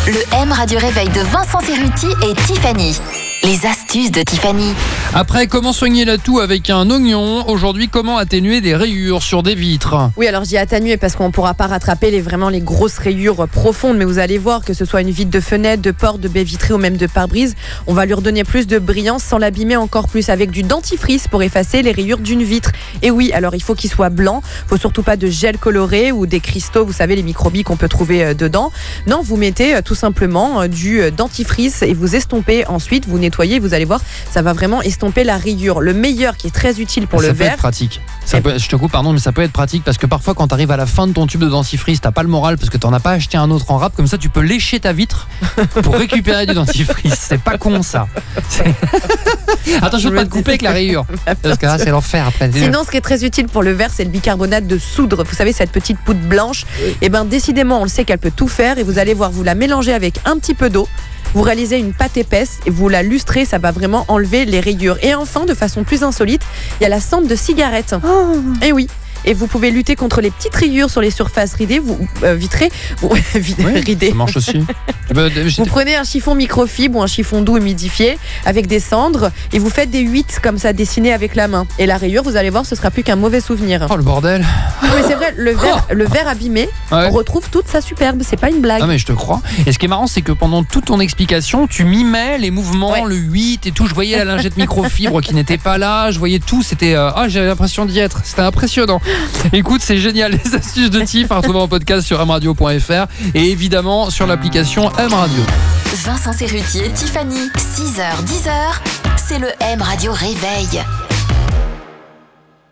Le M Radio Réveil de Vincent Cerruti et Tiffany. Les astuces de Tiffany. Après, comment soigner la toux avec un oignon? Aujourd'hui, comment atténuer des rayures sur des vitres? Oui, alors je dis atténuer parce qu'on ne pourra pas rattraper les grosses rayures profondes, mais vous allez voir que ce soit une vitre de fenêtre, de porte, de baie vitrée ou même de pare-brise, on va lui redonner plus de brillance sans l'abîmer encore plus avec du dentifrice pour effacer les rayures d'une vitre. Et oui, alors il faut qu'il soit blanc, il ne faut surtout pas de gel coloré ou des cristaux, vous savez les microbilles qu'on peut trouver dedans. Non, vous mettez tout simplement du dentifrice et vous estompez ensuite, vous nettoyez, vous allez voir, ça va vraiment estomper la rayure. Le meilleur qui est très utile pour le verre. Ça peut être pratique. Je te coupe, pardon, mais ça peut être pratique parce que parfois quand tu arrives à la fin de ton tube de dentifrice, t'as pas le moral parce que t'en as pas acheté un autre en rap, comme ça tu peux lécher ta vitre pour récupérer du dentifrice. C'est pas con ça. Attends, je veux pas te couper avec la rayure parce que là c'est l'enfer après. Sinon, ce qui est très utile pour le verre, c'est le bicarbonate de soude. Vous savez, cette petite poudre blanche. Et ben décidément, on le sait qu'elle peut tout faire et vous allez voir, vous la mélangez avec un petit peu d'eau. Vous réalisez une pâte épaisse et vous la lustrez, ça va vraiment enlever les rayures. Et enfin, de façon plus insolite, il y a la cendre de cigarette. Oh. Et oui. Et vous pouvez lutter contre les petites rayures sur les surfaces ridées, vitrées. Ridées. Ça marche aussi. Vous prenez un chiffon microfibre ou un chiffon doux humidifié avec des cendres et vous faites des 8 comme ça dessinés avec la main. Et la rayure, vous allez voir, ce sera plus qu'un mauvais souvenir. Oh le bordel. Non, mais c'est vrai, le verre abîmé, on retrouve toute sa superbe, c'est pas une blague. Ah mais je te crois. Et ce qui est marrant, c'est que pendant toute ton explication, tu mimais les mouvements, le 8 et tout. Je voyais la lingette microfibre qui n'était pas là, je voyais tout, c'était j'avais l'impression d'y être. C'était impressionnant. Écoute, c'est génial, les astuces de Tiff à retrouver en podcast sur mradio.fr et évidemment sur l'application M Radio. Vincent Cerruti et Tiffany, 6h-10h, c'est le M Radio Réveil.